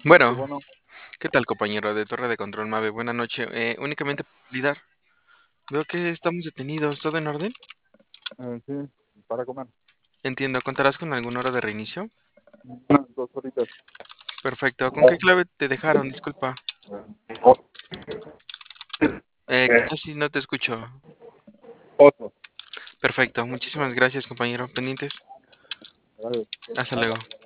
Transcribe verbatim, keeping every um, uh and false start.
Sí, Bueno, bueno, ¿qué tal, compañero de Torre de Control Mave? Buenas noches. Eh, únicamente para validar. Veo que estamos detenidos. ¿Todo en orden? eh, sí, para comer. Entiendo. ¿Contarás con alguna hora de reinicio? Unas dos horitas. Perfecto. ¿Con qué clave te dejaron? Disculpa. Eh, casi no te escucho. Ocho. Perfecto. Muchísimas gracias, compañero. Pendientes. Gracias. Hasta luego.